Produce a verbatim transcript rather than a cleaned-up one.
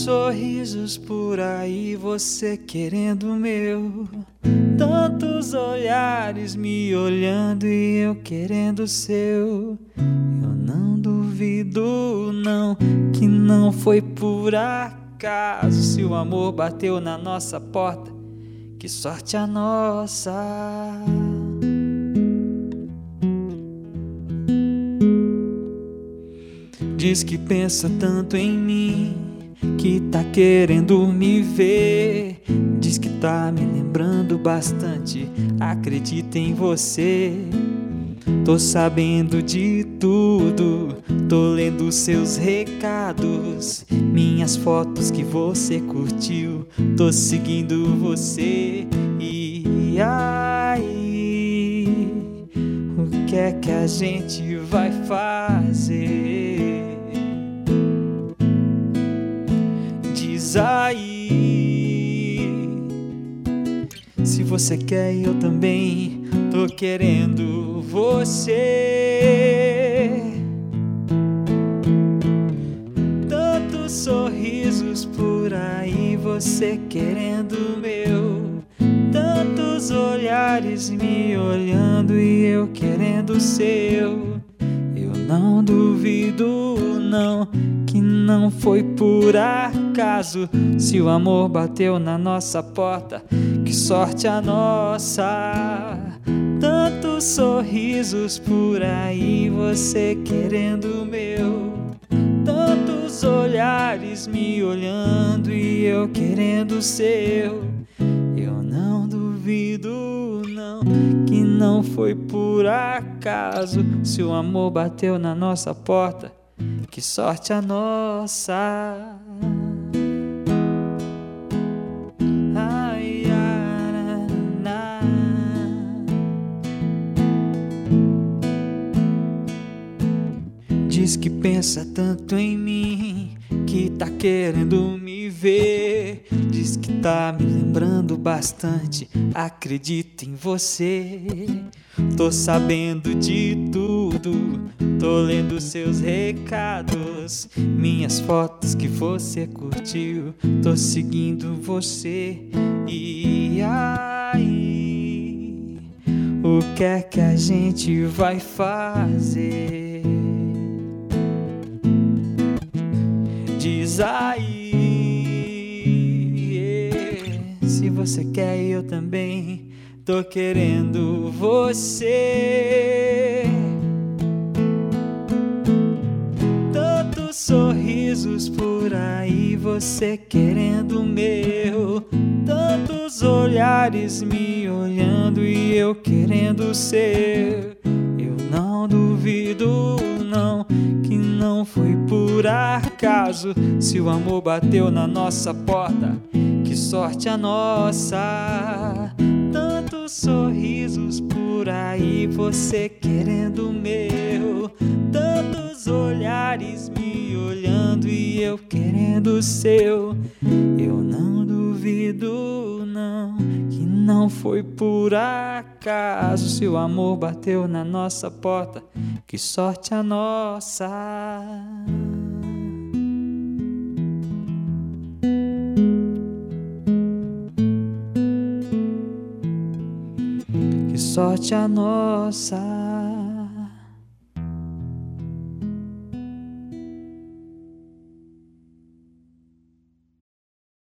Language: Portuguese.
sorrisos por aí, você querendo o meu. Tantos olhares me olhando e eu querendo o seu. Eu não duvido não, que não foi por acaso. Se o amor bateu na nossa porta, que sorte a nossa. Diz que pensa tanto em mim, que tá querendo me ver. Diz que tá me lembrando bastante, acredita em você. Tô sabendo de tudo, tô lendo seus recados, minhas fotos que você curtiu. Tô seguindo você e aí, o que é que a gente vai fazer? Diz aí, se você quer eu também tô querendo você. Tantos sorrisos por aí, você querendo o meu. Tantos olhares me olhando e eu querendo o seu. Eu não duvido não, que não foi por acaso. Se o amor bateu na nossa porta, que sorte a nossa. Tantos sorrisos por aí, você querendo o meu. Tantos olhares me olhando e eu querendo o seu. Eu não duvido não, que não foi por acaso. Se o amor bateu na nossa porta, que sorte a nossa. Ai, ai, na. Diz que pensa tanto em mim, que tá querendo me ver. Diz que tá me lembrando bastante, acredita em você. Tô sabendo de tudo, tô lendo seus recados, minhas fotos que você curtiu. Tô seguindo você e aí, o que é que a gente vai fazer? Diz aí, se você quer eu também tô querendo você. Tantos sorrisos por aí, você querendo o meu. Tantos olhares me olhando e eu querendo o seu. Eu não duvido não, que não foi por acaso. Se o amor bateu na nossa porta, que sorte a nossa. Tantos sorrisos por aí, você querendo o meu. Tantos olhares me olhando e eu querendo o seu. Eu não duvido não, que não foi por acaso. Se o amor bateu na nossa porta, que sorte a nossa. Que sorte a nossa.